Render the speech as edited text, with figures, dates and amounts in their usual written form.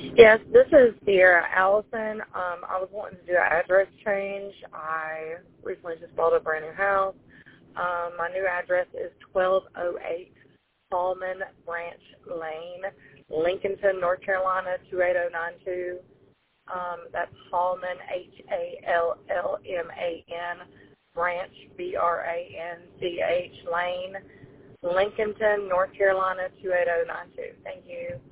Yes, this is Sierra Allison. I was wanting to do an address change. I recently just bought a brand new house. My new address is 1208 Hallman Branch Lane, Lincolnton, North Carolina, 28092. That's Hallman, Hallman, Branch, Branch Lane, Lincolnton, North Carolina, 28092. Thank you.